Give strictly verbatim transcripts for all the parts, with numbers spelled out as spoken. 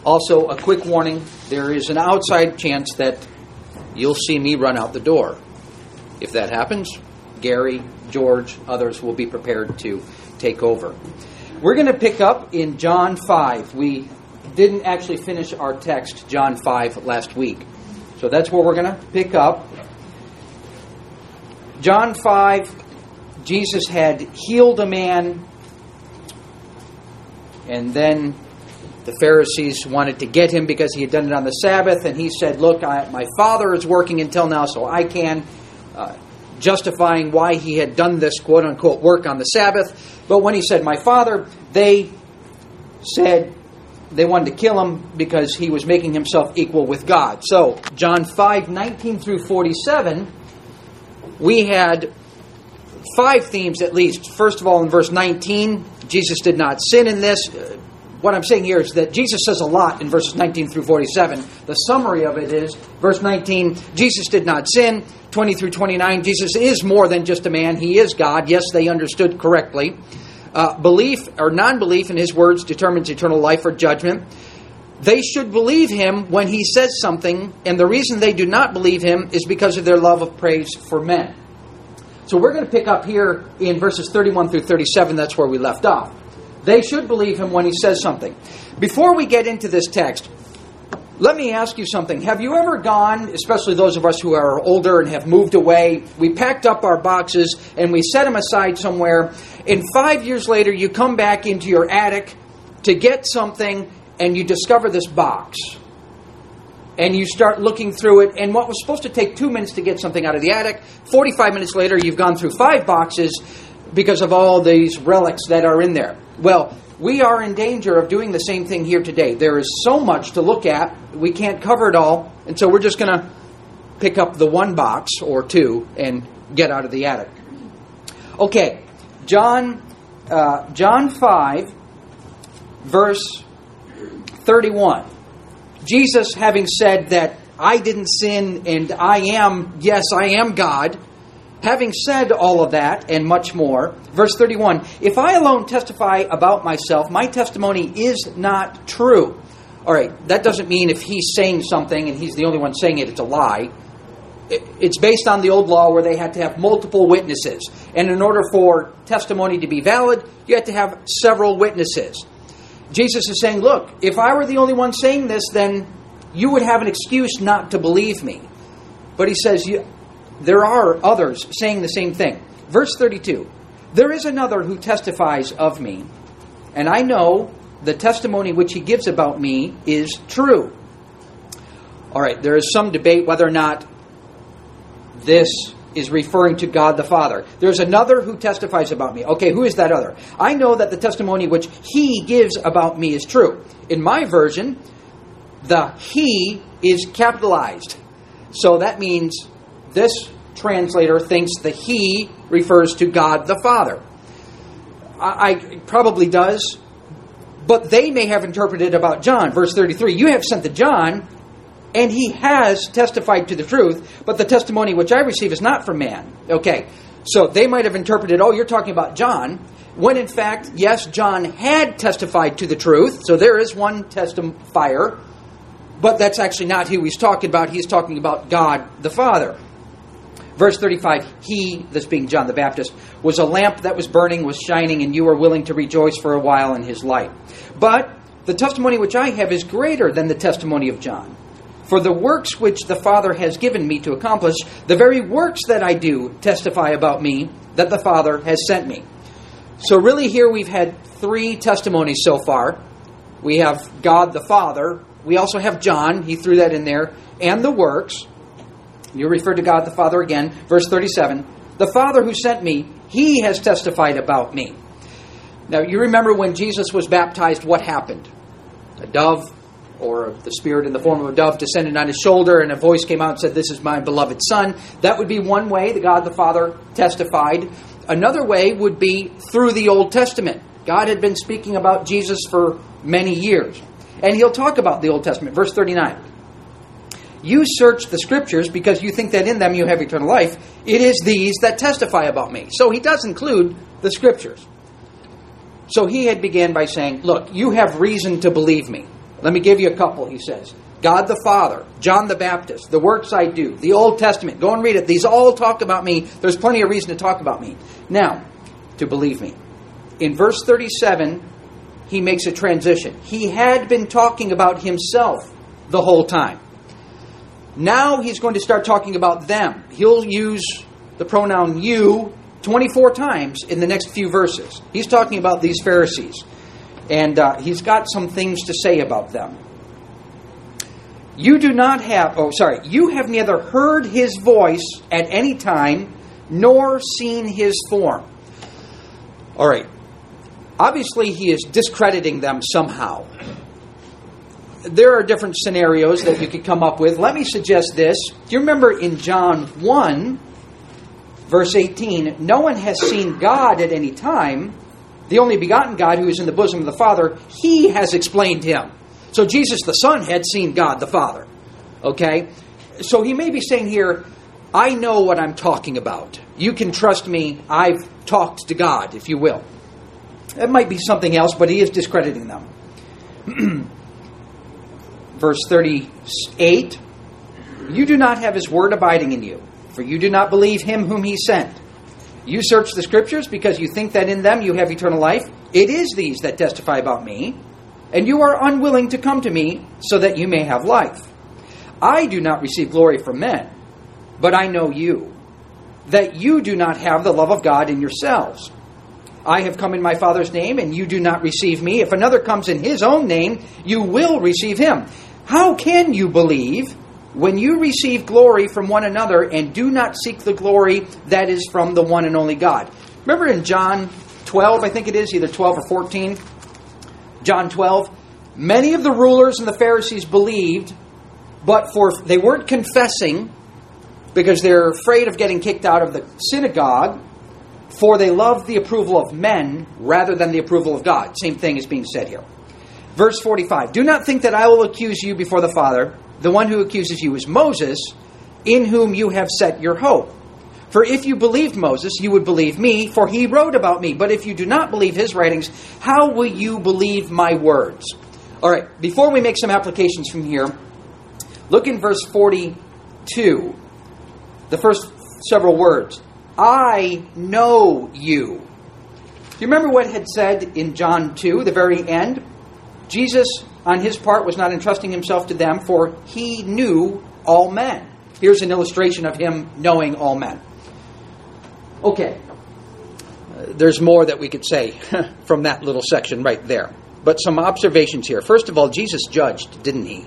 Also, a quick warning, there is an outside chance that you'll see me run out the door. If that happens, Gary, George, others will be prepared to take over. We're going to pick up in John five. We didn't actually finish our text, John five, last week. So that's where we're going to pick up. John five, Jesus had healed a man, and then the Pharisees wanted to get him because he had done it on the Sabbath, and he said, look, I, my Father is working until now, so I can, uh, justifying why he had done this quote-unquote work on the Sabbath. But when he said, my Father, they said they wanted to kill him because he was making himself equal with God. So, John five, nineteen through forty-seven, we had five themes at least. First of all, in verse nineteen, Jesus did not sin in this. What I'm saying here is that Jesus says a lot in verses nineteen through forty-seven. The summary of it is, verse nineteen, Jesus did not sin. twenty through twenty-nine, Jesus is more than just a man. He is God. Yes, they understood correctly. Uh, belief or non-belief in his words determines eternal life or judgment. They should believe him when he says something, and the reason they do not believe him is because of their love of praise for men. So we're going to pick up here in verses thirty-one through thirty-seven. That's where we left off. They should believe him when he says something. Before we get into this text, let me ask you something. Have you ever gone, especially those of us who are older and have moved away, we packed up our boxes and we set them aside somewhere, and five years later you come back into your attic to get something and you discover this box. And you start looking through it, and what was supposed to take two minutes to get something out of the attic, forty-five minutes later you've gone through five boxes because of all these relics that are in there. Well, we are in danger of doing the same thing here today. There is so much to look at, we can't cover it all, and so we're just going to pick up the one box or two and get out of the attic. Okay, John, uh, John five, verse thirty-one. Jesus, having said that I didn't sin and I am, yes, I am God, having said all of that and much more, verse thirty-one, if I alone testify about myself, my testimony is not true. All right, that doesn't mean if he's saying something and he's the only one saying it, it's a lie. It's based on the old law where they had to have multiple witnesses. And in order for testimony to be valid, you had to have several witnesses. Jesus is saying, look, if I were the only one saying this, then you would have an excuse not to believe me. But he says, there are others saying the same thing. Verse thirty-two, there is another who testifies of me, and I know the testimony which he gives about me is true. All right, there is some debate whether or not this is referring to God the Father. There's another who testifies about me. Okay, who is that other? I know that the testimony which he gives about me is true. In my version, the he is capitalized. So that means this translator thinks the he refers to God the Father. I, I probably does, but they may have interpreted about John. Verse thirty-three, you have sent to John, and he has testified to the truth, but the testimony which I receive is not from man. Okay, so they might have interpreted, oh, you're talking about John, when in fact, yes, John had testified to the truth, so there is one testifier, but that's actually not who he's talking about. He's talking about God the Father. Verse thirty-five, he, this being John the Baptist, was a lamp that was burning, was shining, and you were willing to rejoice for a while in his light. But the testimony which I have is greater than the testimony of John. For the works which the Father has given me to accomplish, the very works that I do testify about me, that the Father has sent me. So really here we've had three testimonies so far. We have God the Father. We also have John. He threw that in there. And the works. You refer to God the Father again. Verse thirty-seven. The Father who sent me, he has testified about me. Now you remember when Jesus was baptized, what happened? A dove, or the Spirit in the form of a dove, descended on his shoulder, and a voice came out and said, this is my beloved Son. That would be one way that God the Father testified. Another way would be through the Old Testament. God had been speaking about Jesus for many years. And he'll talk about the Old Testament. Verse thirty-nine. You search the Scriptures because you think that in them you have eternal life. It is these that testify about me. So he does include the Scriptures. So he had began by saying, look, you have reason to believe me. Let me give you a couple, he says. God the Father, John the Baptist, the works I do, the Old Testament. Go and read it. These all talk about me. There's plenty of reason to talk about me. Now, to believe me. In verse thirty-seven, he makes a transition. He had been talking about himself the whole time. Now he's going to start talking about them. He'll use the pronoun you twenty-four times in the next few verses. He's talking about these Pharisees. And uh, he's got some things to say about them. You do not have, oh, sorry, you have neither heard his voice at any time, nor seen his form. All right. Obviously, he is discrediting them somehow. There are different scenarios that you could come up with. Let me suggest this. Do you remember in John one, verse eighteen, no one has seen God at any time. The only begotten God who is in the bosom of the Father, he has explained him. So Jesus the Son had seen God the Father. Okay? So he may be saying here, I know what I'm talking about. You can trust me. I've talked to God, if you will. That might be something else, but he is discrediting them. Verse thirty-eight, you do not have his word abiding in you, for you do not believe him whom he sent. You search the Scriptures because you think that in them you have eternal life. It is these that testify about me, and you are unwilling to come to me so that you may have life. I do not receive glory from men, but I know you, that you do not have the love of God in yourselves. I have come in my Father's name, and you do not receive me. If another comes in his own name, you will receive him. How can you believe when you receive glory from one another and do not seek the glory that is from the one and only God? Remember in John twelve, I think it is, either twelve or fourteen, John twelve, many of the rulers and the Pharisees believed, but for they weren't confessing because they're afraid of getting kicked out of the synagogue, for they loved the approval of men rather than the approval of God. Same thing is being said here. Verse forty-five, do not think that I will accuse you before the Father. The one who accuses you is Moses, in whom you have set your hope. For if you believed Moses, you would believe me, for he wrote about me. But if you do not believe his writings, how will you believe my words? All right, before we make some applications from here, look in verse forty-two. The first several words. I know you. Do you remember what had said in John two, the very end? Jesus, on his part, was not entrusting himself to them, for he knew all men. Here's an illustration of him knowing all men. Okay. Uh, there's more that we could say from that little section right there. But some observations here. First of all, Jesus judged, didn't he?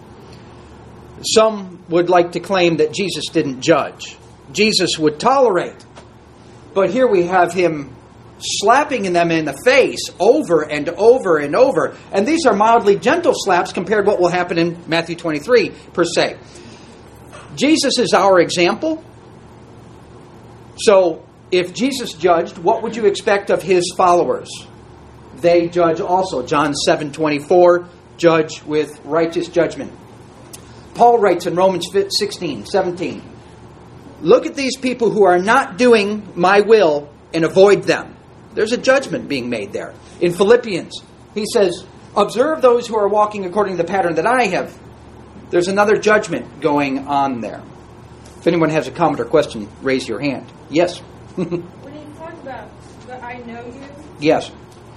Some would like to claim that Jesus didn't judge. Jesus would tolerate. But here we have him slapping them in the face over and over and over. And these are mildly gentle slaps compared to what will happen in Matthew twenty-three, per se. Jesus is our example. So, if Jesus judged, what would you expect of his followers? They judge also. John seven twenty-four, judge with righteous judgment. Paul writes in Romans sixteen seventeen, look at these people who are not doing my will and avoid them. There's a judgment being made there. In Philippians, he says, observe those who are walking according to the pattern that I have. There's another judgment going on there. If anyone has a comment or question, raise your hand. Yes? When you talk about the I know you, yes.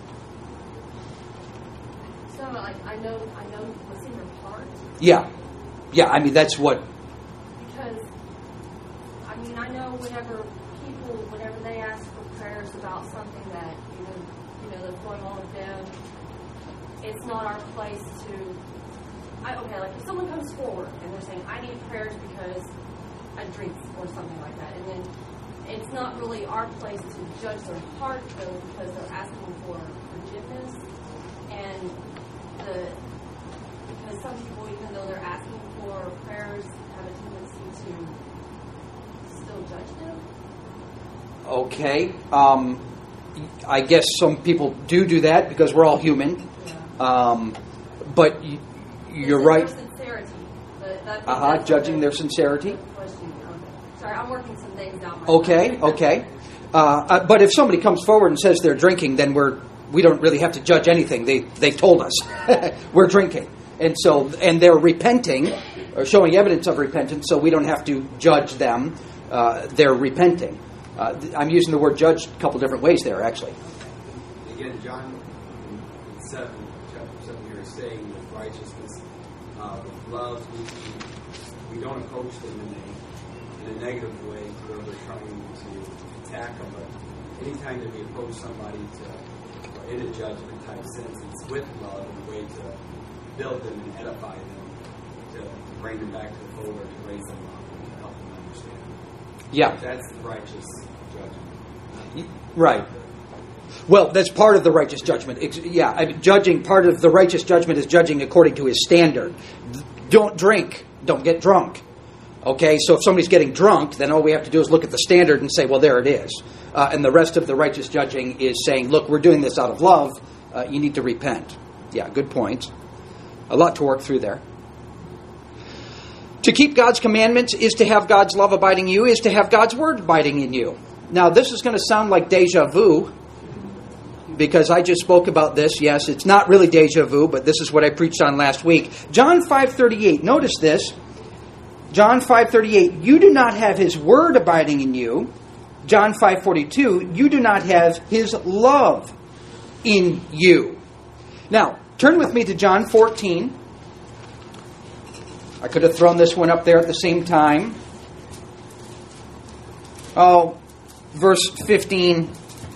so like I know, I know what's in your heart. Yeah. Yeah, I mean, that's what... Because, I mean, I know whenever people, whenever they ask for prayers about something that, you know, you know, that's going on with them, it's not our place to, I, okay, like if someone comes forward and they're saying, I need prayers because I drink or something like that, and then it's not really our place to judge their heart, though, because they're asking for forgiveness, and the, because some people, even though they're asking for prayers, have a tendency to still judge them. Okay. Um, I guess some people do do that because we're all human. Yeah. Um, but y- you're right. Their sincerity. But that, uh-huh, judging their sincerity. Question. Okay. Sorry, I'm working some things down my Okay, okay. Uh, uh, but if somebody comes forward and says they're drinking, then we're we don't really have to judge anything. They they told us we're drinking. And so, and they're repenting, or showing evidence of repentance, so we don't have to judge them. Uh, they're repenting. Uh, I'm using the word judge a couple different ways there, actually. Again, John seven, chapter seven here is saying with righteousness, uh, with love, we, we don't approach them in a, in a negative way where we're trying to attack them, but anytime that we approach somebody to, or in a judgment type sense, it's with love in a way to build them and edify them, to bring them back to the fold or to raise them up and to help them understand. Yeah. That's the righteous judgment. Right. Well, that's part of the righteous judgment. It's, yeah, I mean, judging, part of the righteous judgment is judging according to his standard. Don't drink. Don't get drunk. Okay, so if somebody's getting drunk, then all we have to do is look at the standard and say, well, there it is. Uh, and the rest of the righteous judging is saying, look, we're doing this out of love. Uh, you need to repent. Yeah, good point. A lot to work through there. To keep God's commandments is to have God's love abiding in you, is to have God's word abiding in you. Now, this is going to sound like deja vu, because I just spoke about this. Yes, it's not really deja vu, but this is what I preached on last week. John five thirty-eight, notice this. John five thirty-eight, you do not have his word abiding in you. John five forty-two, you do not have his love in you. Now, turn with me to John fourteen. I could have thrown this one up there at the same time. Oh, verse fifteen.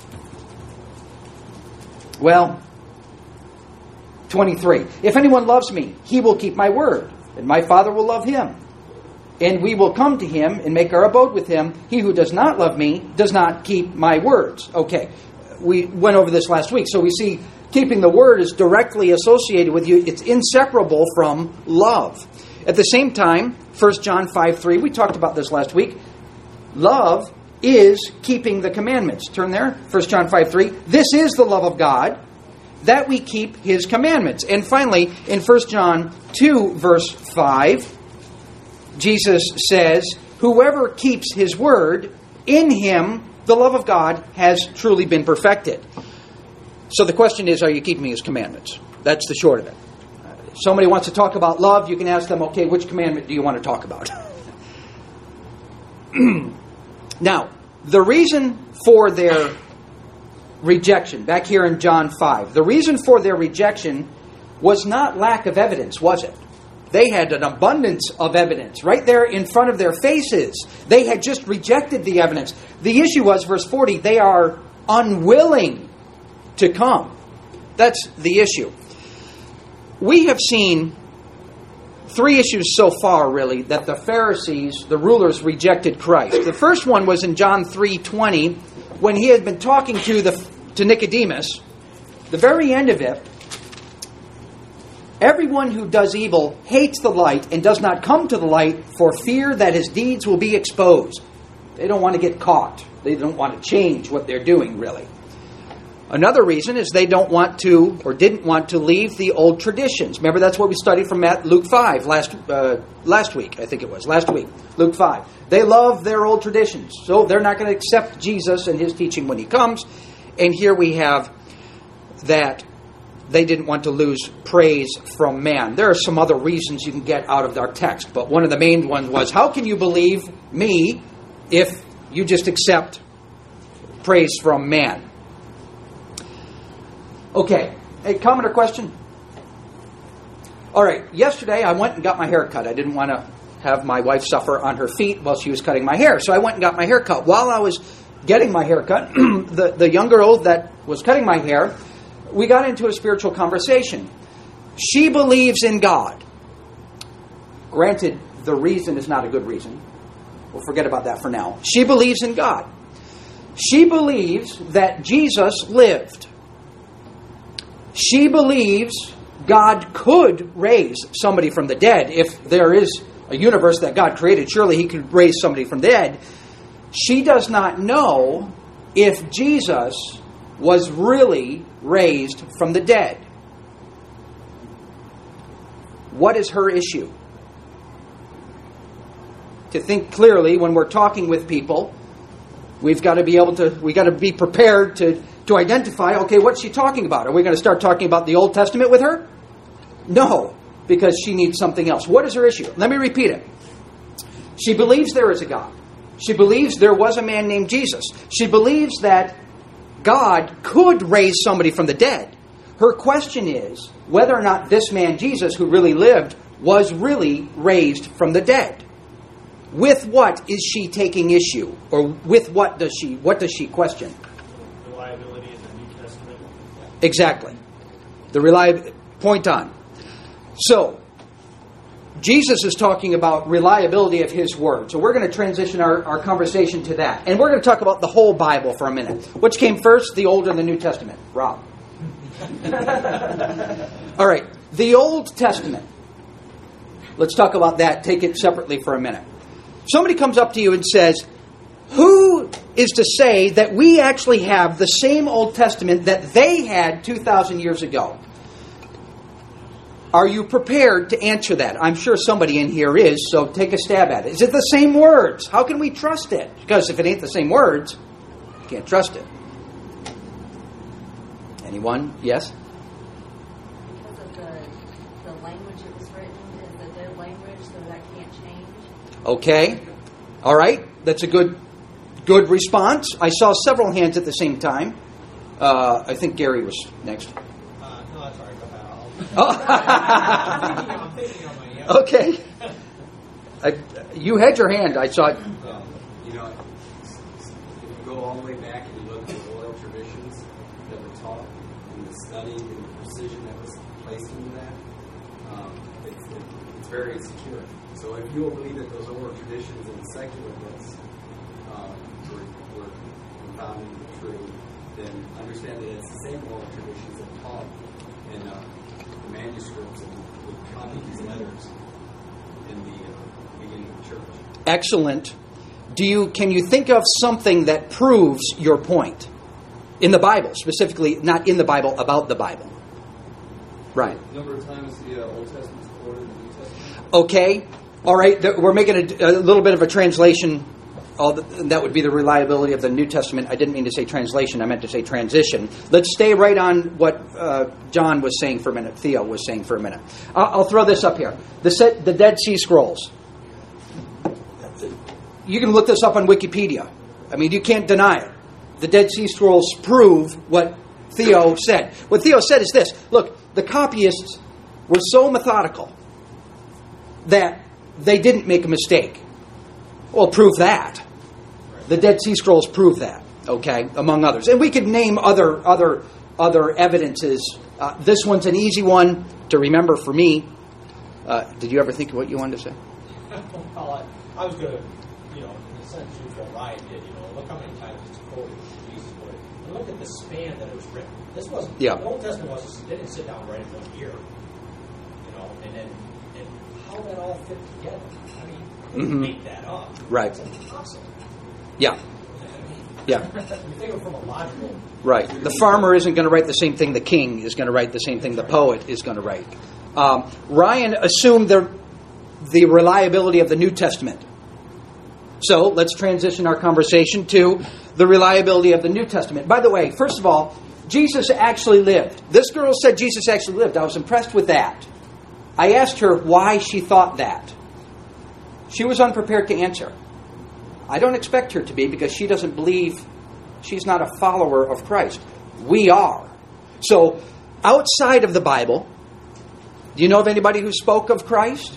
Well, twenty-three. If anyone loves me, he will keep my word, and my Father will love him. And we will come to him and make our abode with him. He who does not love me does not keep my words. Okay, we went over this last week. So we see keeping the word is directly associated with you. It's inseparable from love. At the same time, First John five three, we talked about this last week. Love is keeping the commandments. Turn there, First John five three. This is the love of God, that we keep his commandments. And finally, in First John two, verse five, Jesus says, whoever keeps his word, in him the love of God has truly been perfected. So the question is, are you keeping his commandments? That's the short of it. If somebody wants to talk about love, you can ask them, okay, which commandment do you want to talk about? Now, the reason for their rejection, back here in John five, the reason for their rejection was not lack of evidence, was it? They had an abundance of evidence right there in front of their faces. They had just rejected the evidence. The issue was, verse forty, they are unwilling to come. That's the issue. We have seen three issues so far, really, that the Pharisees, the rulers, rejected Christ. The first one was in John three twenty, when he had been talking to the to Nicodemus. The very end of it, everyone who does evil hates the light and does not come to the light for fear that his deeds will be exposed. They don't want to get caught. They don't want to change what they're doing, really. Another reason is they don't want to, or didn't want to, leave the old traditions. Remember, that's what we studied from Luke five last uh, last week, I think it was, last week, Luke five. They love their old traditions, so they're not going to accept Jesus and his teaching when he comes. And here we have that they didn't want to lose praise from man. There are some other reasons you can get out of our text, but one of the main ones was, how can you believe me if you just accept praise from man? Okay, a comment or question? All right, yesterday I went and got my hair cut. I didn't want to have my wife suffer on her feet while she was cutting my hair, so I went and got my hair cut. While I was getting my hair cut, the, the young girl that was cutting my hair, we got into a spiritual conversation. She believes in God. Granted, the reason is not a good reason. We'll forget about that for now. She believes in God. She believes that Jesus lived. She believes God could raise somebody from the dead. If there is a universe that God created, surely he could raise somebody from the dead. She does not know if Jesus was really raised from the dead. What is her issue? To think clearly when we're talking with people, we've got to be able to, we've got to be prepared to, to identify, okay, what's she talking about? Are we going to start talking about the Old Testament with her? No, because she needs something else. What is her issue? Let me repeat it. She believes there is a God. She believes there was a man named Jesus. She believes that God could raise somebody from the dead. Her question is whether or not this man Jesus, who really lived, was really raised from the dead. With what is she taking issue? Or with what does she what does she question? Reliability in the New Testament. Exactly. The reliability. Point on. So, Jesus is talking about reliability of His Word. So we're going to transition our, our conversation to that. And we're going to talk about the whole Bible for a minute. Which came first, the Old or the New Testament? Rob. All right. The Old Testament. Let's talk about that. Take it separately for a minute. Somebody comes up to you and says, who is to say that we actually have the same Old Testament that they had two thousand years ago? Are you prepared to answer that? I'm sure somebody in here is, so take a stab at it. Is it the same words? How can we trust it? Because if it ain't the same words, you can't trust it. Anyone? Yes? Because of the, the language it was written is a dead language, so that can't change. Okay. All right. That's a good good response. I saw several hands at the same time. Uh, I think Gary was next. Uh, no, that's all right. Go ahead. I'll- Oh. I'm thinking, I'm thinking on my own. Okay. I, you had your hand. I saw it. Um, you know, if you go all the way back and you look at the oral traditions that were taught and the study and the precision that was placed into that, um, it's, it, it's very secure. So if you will believe that those oral traditions and the secular books um, were, were found and true, then understand that it's the same oral traditions that taught in uh, the manuscripts and would copy these letters in the uh, beginning of the church. Excellent. Do you can you think of something that proves your point in the Bible, specifically not in the Bible, about the Bible? Right. Number of times the uh, Old Testament is quoted in the New Testament. Okay. All right. Th- We're making a, a little bit of a translation. All the, that would be the reliability of the New Testament. I didn't mean to say translation. I meant to say transition. Let's stay right on what uh, John was saying for a minute. Theo was saying for a minute. I'll, I'll throw this up here. The, set, the Dead Sea Scrolls. You can look this up on Wikipedia. I mean, you can't deny it. The Dead Sea Scrolls prove what Theo said. What Theo said is this. Look, the copyists were so methodical that they didn't make a mistake. Well, prove that. The Dead Sea Scrolls prove that, okay, among others. And we could name other other other evidences. Uh, this one's an easy one to remember for me. Uh, did you ever think of what you wanted to say? Well, I, I was going to, you know, in a sense, use what Ryan did. You know, look how many times it's quoted, Jesus quoted, and look at the span that it was written. This wasn't. Yeah. The Old Testament wasn't. They didn't sit down and write it in one year. You know, and then and how that all fit together. I mean, you couldn't Mm-hmm. make that up. Right. It's impossible. Yeah, I mean, yeah, you think of it from a logical. right. The farmer isn't going to write the same thing the king is going to write, the same thing the poet is going to write. Um, Ryan assumed the, the reliability of the New Testament. So let's transition our conversation to the reliability of the New Testament. By the way, first of all, Jesus actually lived. This girl said Jesus actually lived. I was impressed with that. I asked her why she thought that. She was unprepared to answer. I don't expect her to be, because she doesn't believe, she's not a follower of Christ. We are. So, outside of the Bible, do you know of anybody who spoke of Christ?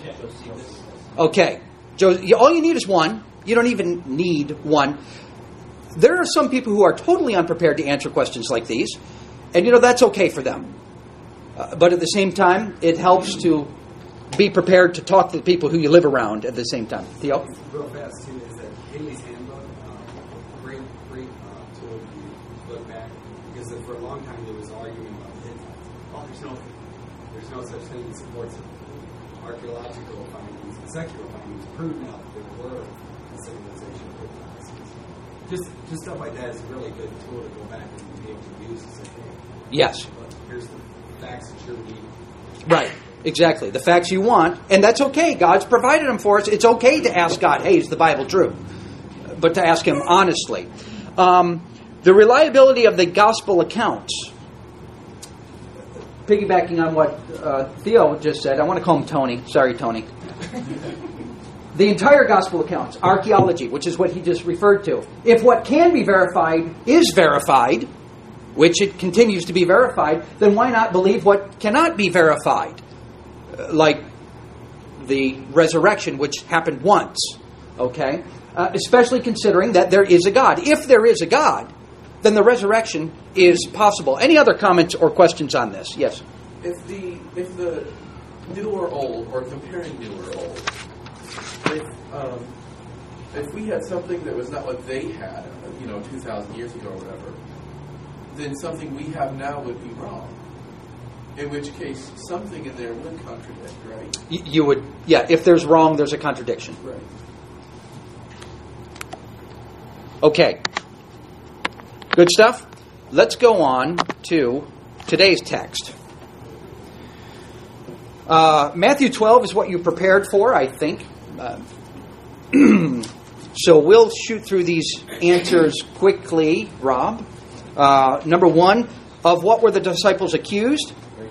Okay. All you need is one. You don't even need one. There are some people who are totally unprepared to answer questions like these. And, you know, that's okay for them. Uh, but at the same time, it helps to be prepared to talk to the people who you live around at the same time. Theo? Real fast, too, is that Haley's Handbook, uh, great, great uh, tool if you look back, because for a long time there was argument about Hittites. Oh, there's no, there's no such thing that supports it. Archaeological findings and secular findings prove now that there were a civilization of Hittites. Just, just stuff like that is a really good tool to go back and be able to use to say, hey, Yes. but here's the facts that you need. Right. Exactly. The facts you want. And that's okay. God's provided them for us. It's okay to ask God, hey, is the Bible true? But to ask Him honestly. Um, the reliability of the gospel accounts. piggybacking on what uh, Theo just said, I want to call him Tony. Sorry, Tony. The entire gospel accounts, archaeology, which is what he just referred to. If what can be verified is verified, which it continues to be verified, then why not believe what cannot be verified? Uh, like the resurrection, which happened once. Okay? Uh, especially considering that there is a God. If there is a God, then the resurrection is possible. Any other comments or questions on this? Yes? If the if the new or old, or comparing new or old, if um, if we had something that was not what they had, you know, two thousand years ago or whatever, then something we have now would be wrong. In which case, something in there would contradict, right? Y- you would, yeah. If there's wrong, there's a contradiction. Right. Okay. Good stuff. Let's go on to today's text. Uh, Matthew twelve is what you prepared for, I think. Uh, so we'll shoot through these answers quickly, Rob. Uh, number one, of what were the disciples accused?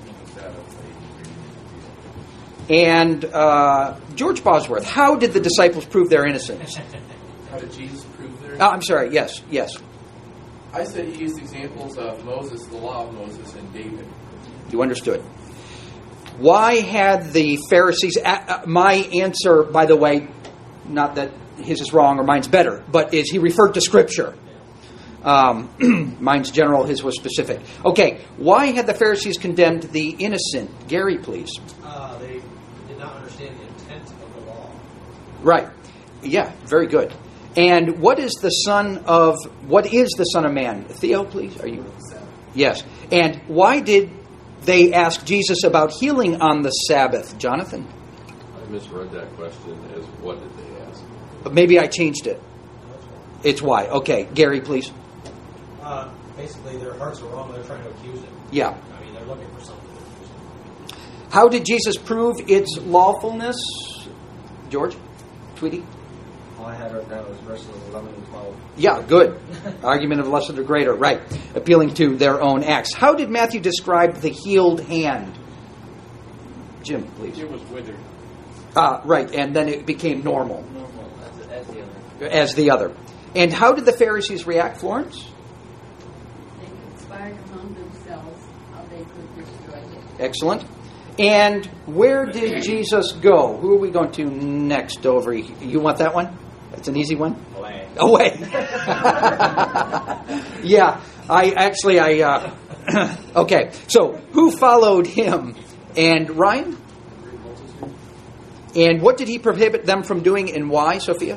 And uh, George Bosworth, how did the disciples prove their innocence? How did Jesus prove their? Oh, I'm sorry. Yes, yes. I said he used examples of Moses, the law of Moses, and David. You understood. Why had the Pharisees... Uh, my answer, by the way, not that his is wrong or mine's better, but is he referred to Scripture. Um, mine's general, his was specific. Okay, why had the Pharisees condemned the innocent? Gary, please. Uh, they did not understand the intent of the law. Right. Yeah, very good. And what is the son of... What is the Son of Man? Theo, please. Are you... Yes. And why did they ask Jesus about healing on the Sabbath? Jonathan? I misread that question as what did they ask? Maybe I changed it. It's why. Okay. Gary, please. Uh, basically, their hearts are wrong. They're trying to accuse him. Yeah. I mean, they're looking for something to accuse him. How did Jesus prove its lawfulness? George? Tweety? All I had written down was verses eleven and twelve. Yeah, good. Argument of lesser to greater. Right. Appealing to their own acts. How did Matthew describe the healed hand? Jim, please. It was withered. Ah, right. And then it became normal. Normal, as, as the other. As the other. And how did the Pharisees react, Florence? They conspired among themselves how they could destroy him. Excellent. And where did Jesus go? Who are we going to next over? You want that one? That's an easy one? Away. Away. Yeah. I actually, I, uh, okay. So, who followed him? And Ryan? And what did he prohibit them from doing and why, Sophia?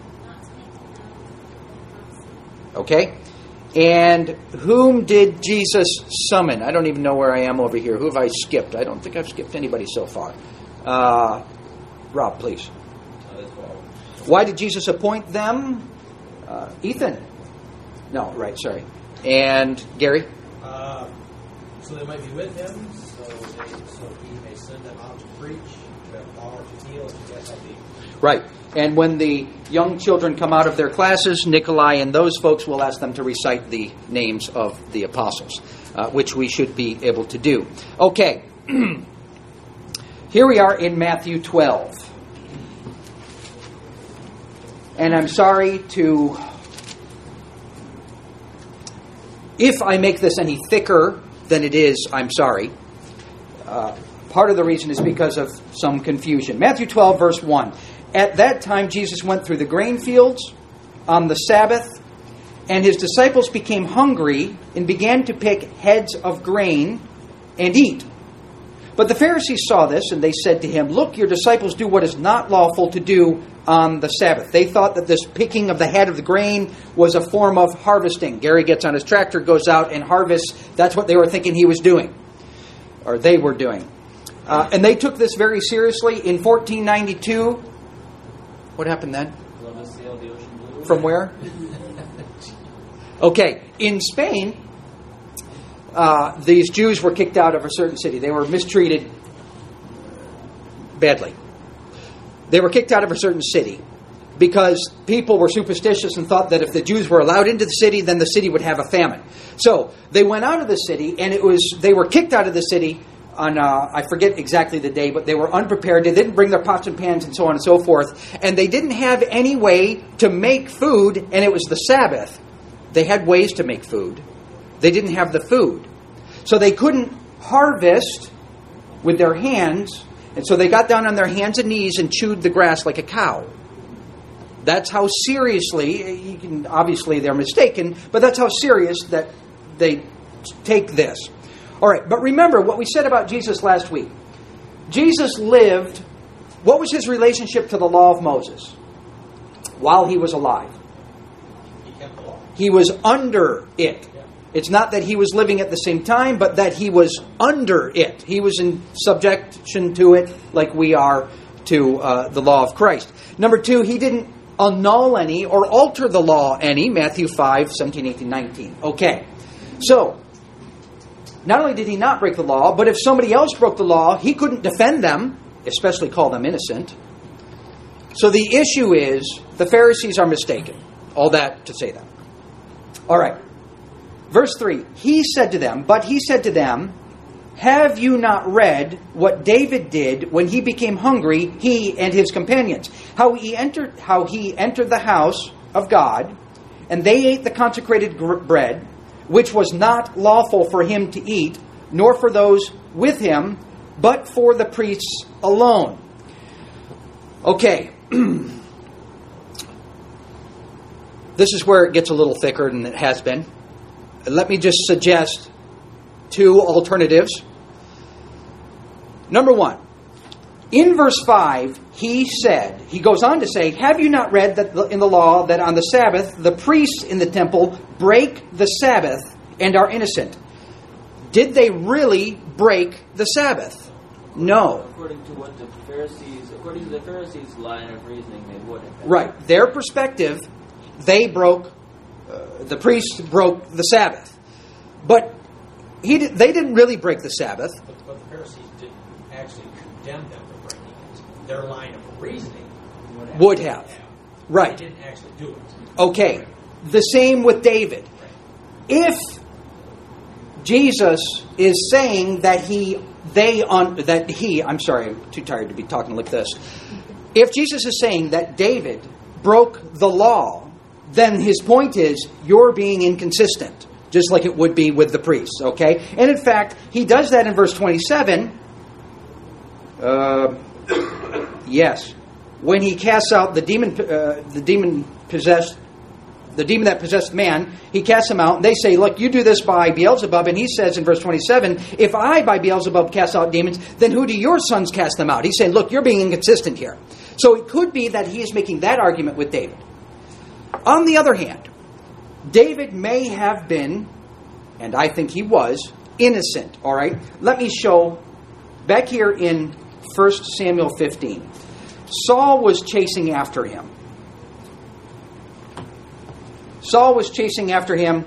Okay. And whom did Jesus summon? I don't even know where I am over here. Who have I skipped? I don't think I've skipped anybody so far. Uh, Rob, please. Why did Jesus appoint them? Uh, Ethan? No, right, sorry. And Gary? Uh, so they might be with him, so, they, so he may send them out to preach, to have power to heal, to get healthy. Right. And when the young children come out of their classes, Nikolai and those folks will ask them to recite the names of the apostles, uh, which we should be able to do. Okay. Here we are in Matthew twelve. And I'm sorry to... If I make this any thicker than it is, I'm sorry. Uh, part of the reason is because of some confusion. Matthew twelve, verse one. At that time, Jesus went through the grain fields on the Sabbath, and his disciples became hungry and began to pick heads of grain and eat. But the Pharisees saw this, and they said to him, "Look, your disciples do what is not lawful to do on the Sabbath." They thought that this picking of the head of the grain was a form of harvesting. Gary gets on his tractor, goes out and harvests. That's what they were thinking he was doing, or they were doing. Uh, and they took this very seriously. In fourteen ninety-two, what happened then? Love to sail the ocean blue. From where? Okay, in Spain, uh, these Jews were kicked out of a certain city. They were mistreated badly. They were kicked out of a certain city. because people were superstitious and thought that if the Jews were allowed into the city, then the city would have a famine. So they went out of the city, and it was they were kicked out of the city on, uh, I forget exactly the day, but they were unprepared. They didn't bring their pots and pans and so on and so forth. And they didn't have any way to make food, and it was the Sabbath. They had ways to make food. They didn't have the food. So they couldn't harvest with their hands, and so they got down on their hands and knees and chewed the grass like a cow. That's how seriously, you can, obviously they're mistaken, but that's how serious that they take this. All right, but remember what we said about Jesus last week. Jesus lived, what was his relationship to the law of Moses while he was alive? He kept the law. He was under it. Yeah. It's not that he was living at the same time, but that he was under it. He was in subjection to it like we are to uh, the law of Christ. Number two, he didn't annul any or alter the law any. Matthew five, seventeen, eighteen, nineteen. Okay. So, not only did he not break the law, but if somebody else broke the law, he couldn't defend them, especially call them innocent. So the issue is, the Pharisees are mistaken. All that to say that. All right. Verse three, he said to them, but he said to them, have you not read what David did when he became hungry, he and his companions? How he entered, how he entered the house of God, and they ate the consecrated gr- bread, which was not lawful for him to eat, nor for those with him, but for the priests alone. Okay. This is where it gets a little thicker than it has been. Let me just suggest two alternatives. Number one, in verse five, he said, he goes on to say, have you not read that in the law that on the Sabbath, the priests in the temple break the Sabbath and are innocent? Did they really break the Sabbath? No. According to what the Pharisees, according to the Pharisees' line of reasoning, they would have. Right. Their perspective, they broke, uh, the priests broke the Sabbath. But he did, they didn't really break the Sabbath. But, but the Pharisees didn't actually condemn them for breaking it. Their line of reasoning would have. Would have. Right. They didn't actually do it. Okay. The same with David. If Jesus is saying that he, they on that he, I'm sorry, I'm too tired to be talking like this. If Jesus is saying that David broke the law, then his point is you're being inconsistent, just like it would be with the priests. Okay, and in fact, he does that in verse twenty-seven. Uh, yes, when he casts out the demon, uh, the demon possessed. The demon that possessed man, he casts him out. And they say, look, you do this by Beelzebub. And he says in verse twenty-seven, if I by Beelzebub cast out demons, then who do your sons cast them out? He's saying, look, you're being inconsistent here. So it could be that he is making that argument with David. On the other hand, David may have been, and I think he was, innocent. All right? Let me show, back here in First Samuel fifteen, Saul was chasing after him. Saul was chasing after him.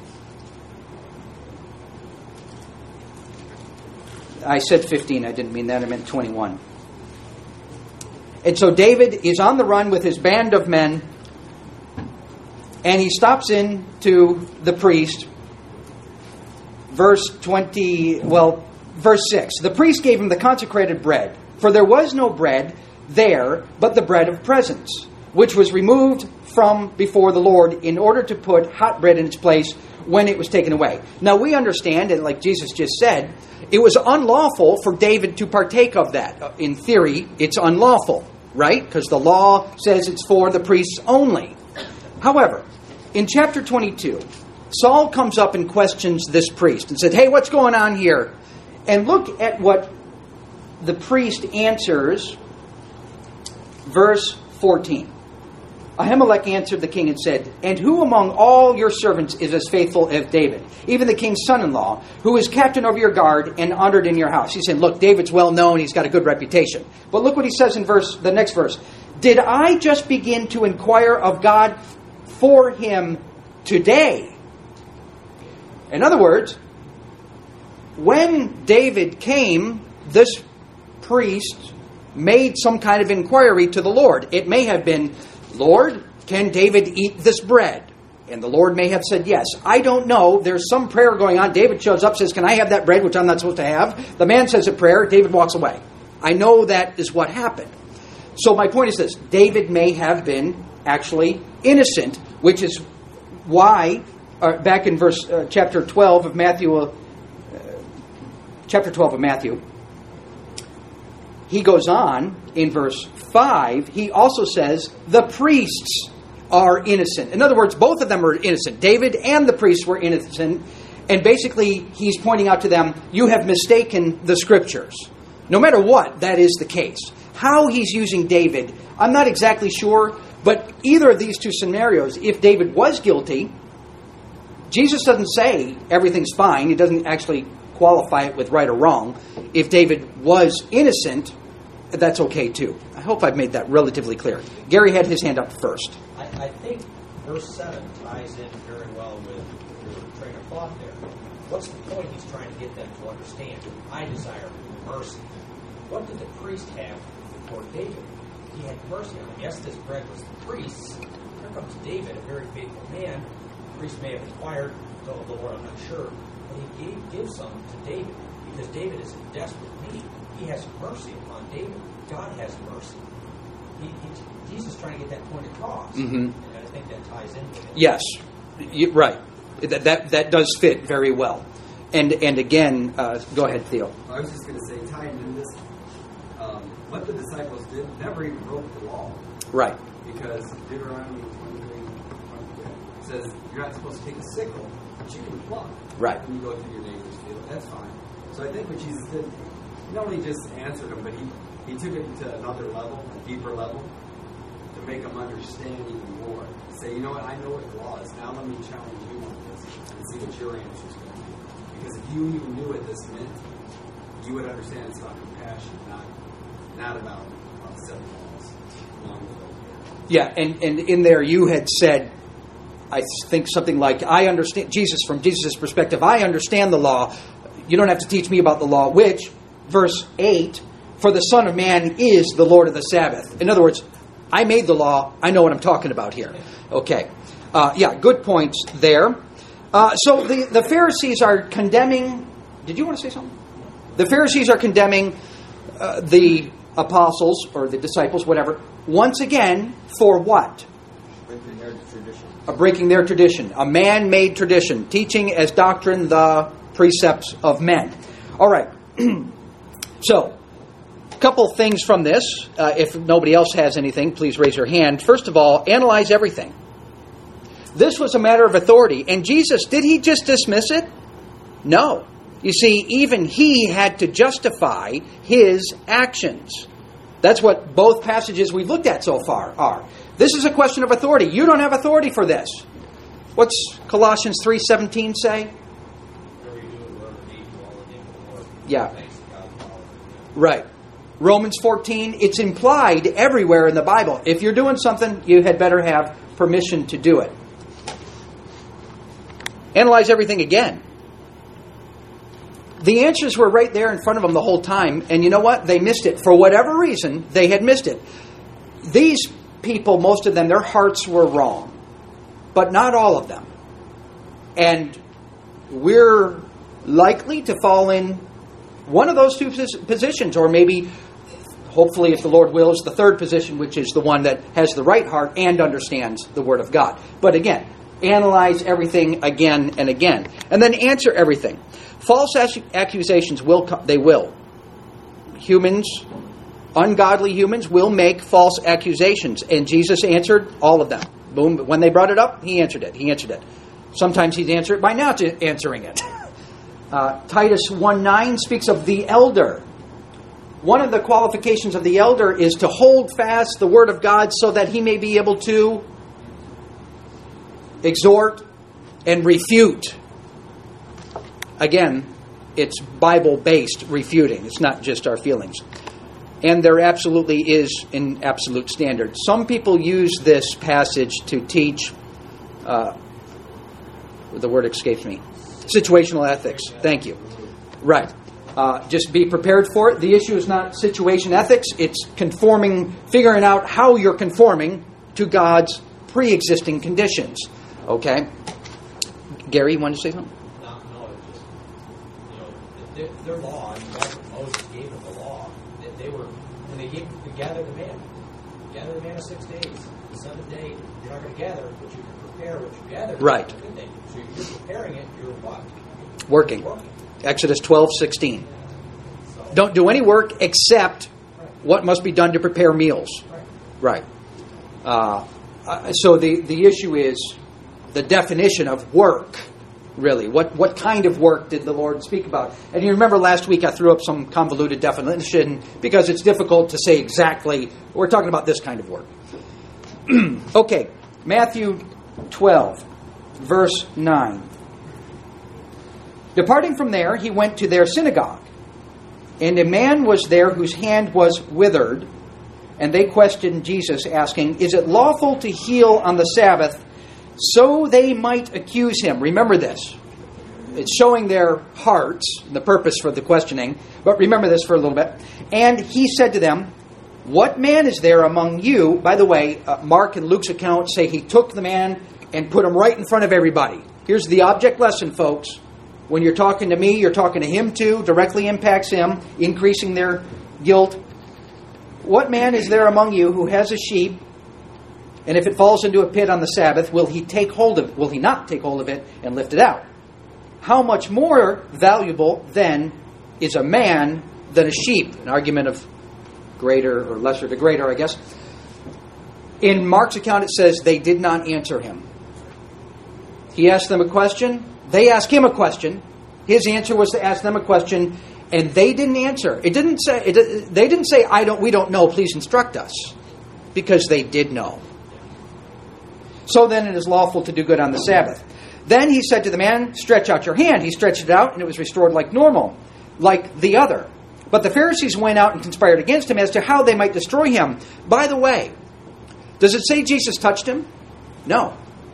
I said fifteen. I didn't mean that. I meant twenty-one. And so David is on the run with his band of men. And he stops in to the priest. Verse twenty, well, verse six. The priest gave him the consecrated bread. For there was no bread there, but the bread of presence, which was removed from before the Lord in order to put hot bread in its place when it was taken away. Now we understand, and like Jesus just said, it was unlawful for David to partake of that. In theory, it's unlawful, right? Because the law says it's for the priests only. However, in chapter twenty-two, Saul comes up and questions this priest and said, hey, what's going on here? And look at what the priest answers, verse fourteen. Ahimelech answered the king and said, and who among all your servants is as faithful as David, even the king's son-in-law, who is captain over your guard and honored in your house? He said, look, David's well known, he's got a good reputation. But look what he says in verse, the next verse. Did I just begin to inquire of God for him today? In other words, when David came, this priest made some kind of inquiry to the Lord. It may have been Lord, can David eat this bread? And the Lord may have said yes. I don't know. There's some prayer going on. David shows up, says, can I have that bread, which I'm not supposed to have? The man says a prayer. David walks away. I know that is what happened. So my point is this. David may have been actually innocent, which is why, uh, back in verse uh, chapter twelve of Matthew, uh, chapter twelve of Matthew, he goes on in verse five, he also says, the priests are innocent. In other words, both of them are innocent. David and the priests were innocent. And basically, he's pointing out to them, you have mistaken the scriptures. No matter what, that is the case. How he's using David, I'm not exactly sure. But either of these two scenarios, if David was guilty, Jesus doesn't say everything's fine. He doesn't actually qualify it with right or wrong. If David was innocent, that's okay too. I hope I've made that relatively clear. Gary had his hand up first. I, I think verse seven ties in very well with your train of thought there. What's the point he's trying to get them to understand? I desire mercy. What did the priest have before David? He had mercy on him. Yes, this bread was the priest's. Here comes David, a very faithful man. The priest may have inquired, oh, the Lord, I'm not sure. But he gave, gives some to David because David is in desperate need. He has mercy upon David. God has mercy. He, he, Jesus is trying to get that point across. Mm-hmm. And I think that ties in with it. Yes, you, right. That, that that does fit very well. And and again, uh, go ahead, Theo. I was just going to say, tying in this, um, what the disciples did never even broke the law. Right. Because Deuteronomy twenty-three, twenty-three says you're not supposed to take a sickle, but you can pluck. Right. When you go through your neighbor's field. That's fine. So I think what Jesus did, he not only just answered them, but he, he took it to another level, a deeper level, to make them understand even more. Say, you know what, I know what the law is. Now let me challenge you on this and see what your answer is going to be. Because if you even knew what this meant, you would understand it's about compassion, not not about uh, setting laws along the way. Yeah, and, and in there you had said, I think something like, I understand, Jesus, from Jesus' perspective, I understand the law. You don't have to teach me about the law, which, verse eight, for the Son of Man is the Lord of the Sabbath. In other words, I made the law. I know what I'm talking about here. Okay. Uh, yeah, good points there. Uh, so the, the Pharisees are condemning... Did you want to say something? The Pharisees are condemning uh, the apostles, or the disciples, whatever, once again, for what? Breaking their tradition. A breaking their tradition. A man-made tradition. Teaching as doctrine the precepts of men. All right. So, a couple things from this. Uh, if nobody else has anything, please raise your hand. First of all, analyze everything. This was a matter of authority. And Jesus, did he just dismiss it? No. You see, even he had to justify his actions. That's what both passages we've looked at so far are. This is a question of authority. You don't have authority for this. What's Colossians three seventeen say? Yeah. Right. Romans fourteen, it's implied everywhere in the Bible. If you're doing something, you had better have permission to do it. Analyze everything again. The answers were right there in front of them the whole time, and you know what? They missed it. For whatever reason, they had missed it. These people, most of them, their hearts were wrong. But not all of them. And we're likely to fall in one of those two positions, or maybe, hopefully, if the Lord wills, the third position, which is the one that has the right heart and understands the Word of God. But again, analyze everything again and again. And then answer everything. False accusations will come. They will. Humans, ungodly humans, will make false accusations. And Jesus answered all of them. Boom. When they brought it up, he answered it. He answered it. Sometimes he'd answer it by not answering it. Uh, Titus one nine speaks of the elder. One of the qualifications of the elder is to hold fast the word of God so that he may be able to exhort and refute. Again, it's Bible-based refuting. It's not just our feelings. And there absolutely is an absolute standard. Some people use this passage to teach, uh, the word escapes me, situational ethics. Thank you. Right. Uh, just be prepared for it. The issue is not situation ethics. It's conforming, figuring out how you're conforming to God's pre-existing conditions. Okay? Gary, you want to say something? No, no, it's just, you know, their, their law, and back when Moses gave them the law, they, they were, when they gave, they gathered the manna. Gather the manna six days. The seventh day, you're not going to gather, but you can prepare what you gathered. Right. For the good day. So if you're preparing it, you're what? Working. Working. Exodus twelve sixteen. So, Don't do any work except right. what must be done to prepare meals. Right. Right. Uh, uh, so the, the issue is the definition of work, really. What what kind of work did the Lord speak about? And you remember last week I threw up some convoluted definition because it's difficult to say exactly. We're talking about this kind of work. Okay, Matthew twelve, verse nine. Departing from there, he went to their synagogue. And a man was there whose hand was withered. And they questioned Jesus, asking, "Is it lawful to heal on the Sabbath?" So they might accuse him. Remember this. It's showing their hearts, the purpose for the questioning. But remember this for a little bit. And he said to them, "What man is there among you?" By the way, uh, Mark and Luke's account say he took the man and put him right in front of everybody. Here's the object lesson, folks. When you're talking to me, you're talking to him too. Directly impacts him, increasing their guilt. "What man is there among you who has a sheep, and if it falls into a pit on the Sabbath, will he take hold of it? Will he not take hold of it and lift it out? How much more valuable then is a man than a sheep?" An argument of greater or lesser to greater, I guess. In Mark's account, it says they did not answer him. He asked them a question. They asked him a question. His answer was to ask them a question, and they didn't answer. It didn't say. It, they didn't say, "I don't. We don't know. Please instruct us," because they did know. So then, it is lawful to do good on the Sabbath. Then he said to the man, "Stretch out your hand." He stretched it out, and it was restored like normal, like the other. But the Pharisees went out and conspired against him as to how they might destroy him. By the way, does it say Jesus touched him? No.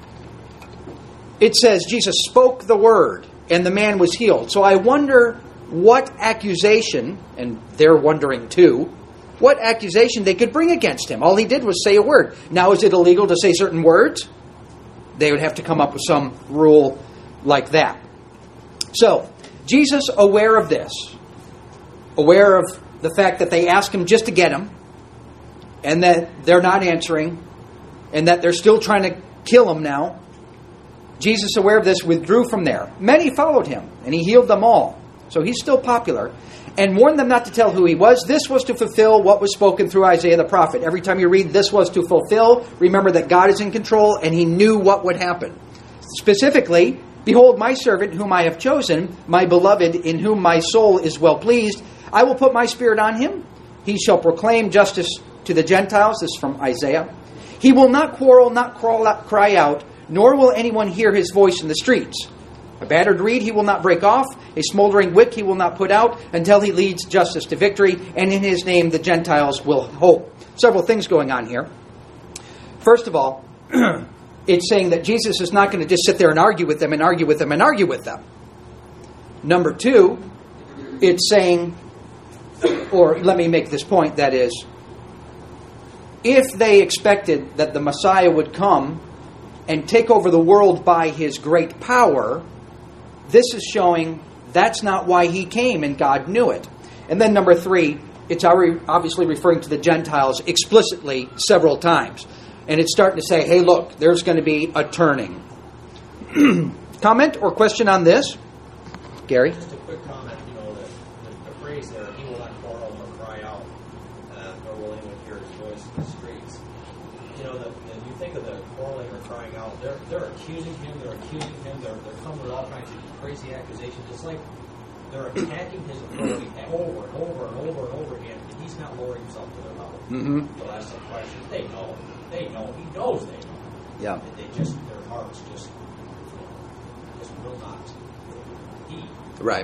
It says Jesus spoke the word, and the man was healed. So I wonder what accusation, and they're wondering too, what accusation they could bring against him. All he did was say a word. Now, is it illegal to say certain words? They would have to come up with some rule like that. So, Jesus, aware of this, aware of the fact that they ask him just to get him, and that they're not answering, and that they're still trying to kill him now, Jesus, aware of this, withdrew from there. Many followed him, and he healed them all. So he's still popular. And warned them not to tell who he was. This was to fulfill what was spoken through Isaiah the prophet. Every time you read "this was to fulfill," remember that God is in control, and he knew what would happen. Specifically, "Behold my servant whom I have chosen, my beloved in whom my soul is well pleased. I will put my spirit on him. He shall proclaim justice to the Gentiles." This is from Isaiah. "He will not quarrel, not crawl out, cry out, nor will anyone hear his voice in the streets. A battered reed he will not break off, a smoldering wick he will not put out, until he leads justice to victory, and in his name the Gentiles will hope." Several things going on here. First of all, it's saying that Jesus is not going to just sit there and argue with them and argue with them and argue with them. Number two, it's saying, or let me make this point, that is, if they expected that the Messiah would come and take over the world by his great power, this is showing that's not why he came, and God knew it. And then number three, it's obviously referring to the Gentiles explicitly several times. And it's starting to say, hey, look, there's going to be a turning. Comment or question on this? Gary? Just a quick comment, you know, the, the, the phrase there, "He will not quarrel nor cry out, uh, nor will anyone hear his voice in the streets." You know, the, the, you think of the quarreling or crying out, they're, they're accusing him, they're accusing him, they're, they're coming with all kinds of crazy accusations. It's like they're attacking his authority over and over and over and over again, and he's not lowering himself to their level. Mm-hmm. They'll ask some questions. They know. They know. He knows they know. Yeah. They, they just, their hearts just, you know, just will not heed. Right.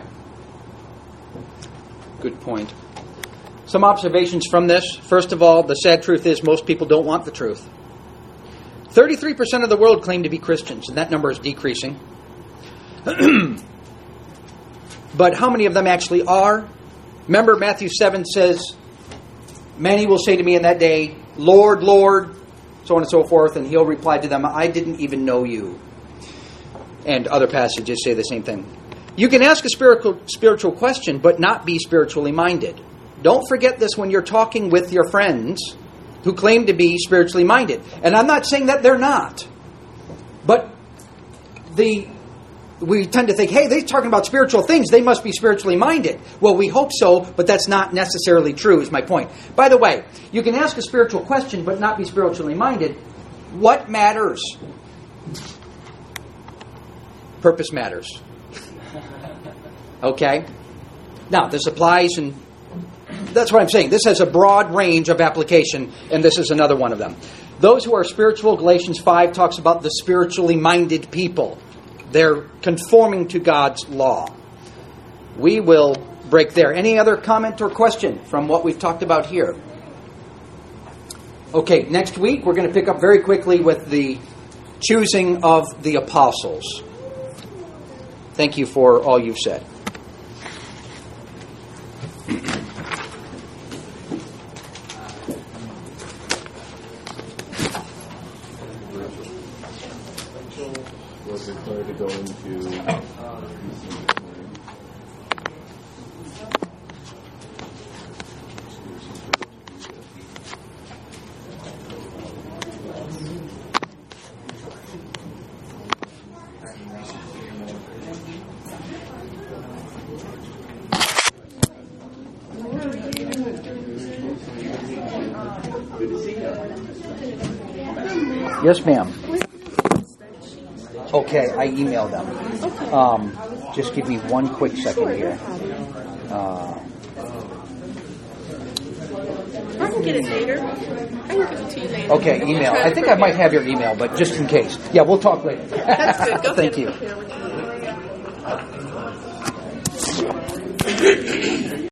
Good point. Some observations from this. First of all, the sad truth is most people don't want the truth. thirty-three percent of the world claim to be Christians, and that number is decreasing. But how many of them actually are? Remember, Matthew seven says, "Many will say to me in that day, 'Lord, Lord, so on and so forth, and he'll reply to them, I didn't even know you. And other passages say the same thing. You can ask a spiritual spiritual question, but not be spiritually minded. Don't forget this when you're talking with your friends who claim to be spiritually minded. And I'm not saying that they're not. But the we tend to think, hey, they're talking about spiritual things. They must be spiritually minded. Well, we hope so, but that's not necessarily true, is my point. By the way, you can ask a spiritual question, but not be spiritually minded. What matters? Purpose matters. Okay? Now, this applies, and that's what I'm saying. This has a broad range of application, and this is another one of them. Those who are spiritual, Galatians five talks about the spiritually minded people. They're conforming to God's law. We will break there. Any other comment or question from what we've talked about here? Okay, next week we're going to pick up very quickly with the choosing of the apostles. Thank you for all you've said. Was declared to go into Yes, ma'am. Okay, I emailed them. Um, just give me one quick second here. Uh, I can get it later. I can give it to you later. okay, email. I think I might have your email, but just in case. Yeah, we'll talk later. That's good. Go Thank ahead. you. Okay,